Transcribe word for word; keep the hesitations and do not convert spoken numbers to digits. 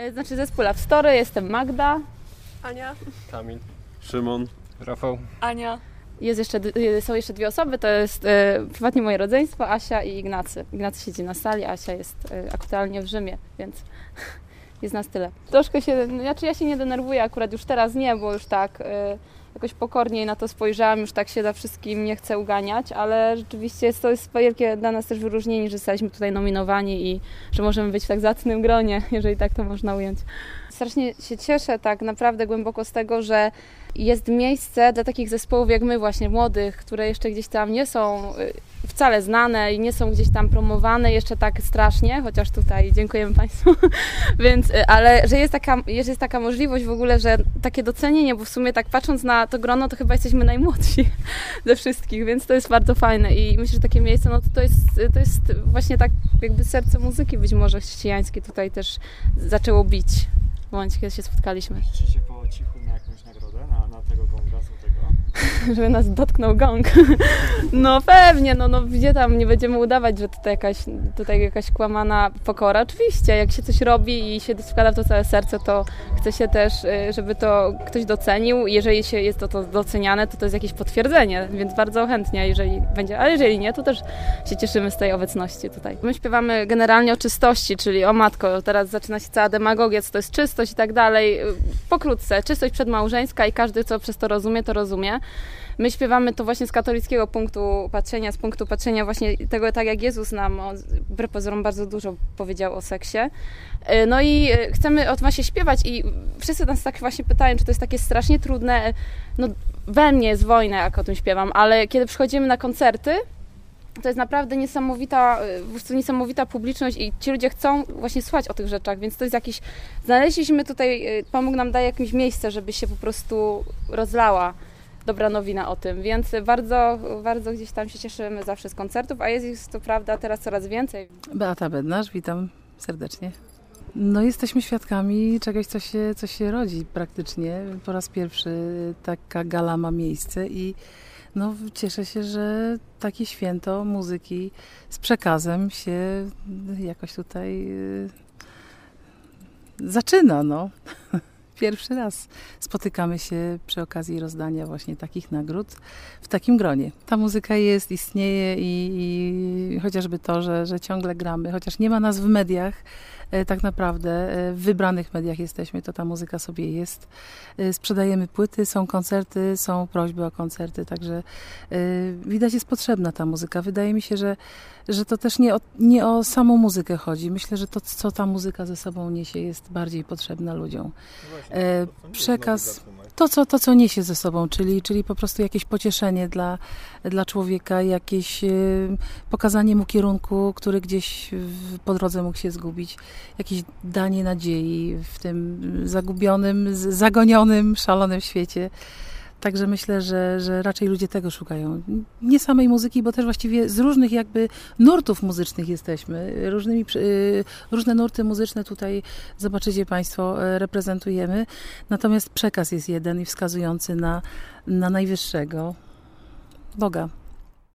Znaczy zespół Love Story, jestem Magda. Ania. Kamil. Szymon. Rafał. Ania. Jest jeszcze, są jeszcze dwie osoby, to jest e, prywatnie moje rodzeństwo, Asia i Ignacy. Ignacy siedzi na sali, Asia jest e, aktualnie w Rzymie, więc jest nas tyle. Troszkę się, znaczy ja się nie denerwuję, akurat już teraz nie, bo już tak e, jakoś pokorniej na to spojrzałam, już tak się za wszystkim nie chcę uganiać, ale rzeczywiście jest to jest wielkie dla nas też wyróżnienie, że zostaliśmy tutaj nominowani i że możemy być w tak zacnym gronie, jeżeli tak to można ująć. Strasznie się cieszę tak naprawdę głęboko z tego, że jest miejsce dla takich zespołów jak my właśnie, młodych, które jeszcze gdzieś tam nie są wcale znane i nie są gdzieś tam promowane jeszcze tak strasznie, chociaż tutaj dziękujemy Państwu, więc, ale że jest taka, że jest taka możliwość w ogóle, że takie docenienie, bo w sumie tak patrząc na to grono, to chyba jesteśmy najmłodsi ze wszystkich, więc to jest bardzo fajne i myślę, że takie miejsce, no to, to, jest, to jest właśnie tak jakby serce muzyki być może chrześcijańskie tutaj też zaczęło bić w momencie, kiedy się spotkaliśmy. Liczycie po cichu na jakąś nagrodę, na, na tego gonga złotego? Żeby nas dotknął gong. No pewnie, no, no gdzie tam, nie będziemy udawać, że tutaj jakaś, tutaj jakaś kłamana pokora. Oczywiście, jak się coś robi i się wkłada w to całe serce, to chce się też, żeby to ktoś docenił. Jeżeli się jest to, to doceniane, to to jest jakieś potwierdzenie, więc bardzo chętnie, jeżeli będzie, ale jeżeli nie, to też się cieszymy z tej obecności tutaj. My śpiewamy generalnie o czystości, czyli o matko, teraz zaczyna się cała demagogia, co to jest czystość i tak dalej. Pokrótce, czystość przedmałżeńska i każdy, co przez to rozumie, to rozumie. My śpiewamy to właśnie z katolickiego punktu patrzenia, z punktu patrzenia właśnie tego, tak jak Jezus nam, wbrew pozorom, bardzo dużo powiedział o seksie. No i chcemy o tym właśnie śpiewać i wszyscy nas tak właśnie pytają, czy to jest takie strasznie trudne. No we mnie jest wojna, jak o tym śpiewam, ale kiedy przychodzimy na koncerty, to jest naprawdę niesamowita, po prostu niesamowita publiczność i ci ludzie chcą właśnie słuchać o tych rzeczach, więc to jest jakiś, znaleźliśmy tutaj, Pan Bóg nam daje jakieś miejsce, żeby się po prostu rozlała dobra nowina o tym, więc bardzo, bardzo gdzieś tam się cieszymy zawsze z koncertów, a jest ich to prawda teraz coraz więcej. Beata Bednarz, witam serdecznie. No jesteśmy świadkami czegoś, co się, co się rodzi praktycznie. Po raz pierwszy taka gala ma miejsce i no, cieszę się, że takie święto muzyki z przekazem się jakoś tutaj zaczyna, no. Pierwszy raz spotykamy się przy okazji rozdania właśnie takich nagród w takim gronie. Ta muzyka jest, istnieje i, i chociażby to, że, że ciągle gramy, chociaż nie ma nas w mediach, tak naprawdę w wybranych mediach jesteśmy, to ta muzyka sobie jest. Sprzedajemy płyty, są koncerty, są prośby o koncerty, także widać, jest potrzebna ta muzyka. Wydaje mi się, że, że to też nie o, nie o samą muzykę chodzi. Myślę, że to, co ta muzyka ze sobą niesie, jest bardziej potrzebna ludziom. E, przekaz, to co, to co niesie ze sobą, czyli, czyli po prostu jakieś pocieszenie dla, dla człowieka, jakieś e, pokazanie mu kierunku, który gdzieś w, po drodze mógł się zgubić, jakieś danie nadziei w tym zagubionym, zagonionym, szalonym świecie. Także myślę, że, że raczej ludzie tego szukają. Nie samej muzyki, bo też właściwie z różnych jakby nurtów muzycznych jesteśmy. Różnymi, różne nurty muzyczne tutaj, zobaczycie Państwo, reprezentujemy. Natomiast przekaz jest jeden i wskazujący na, na najwyższego Boga.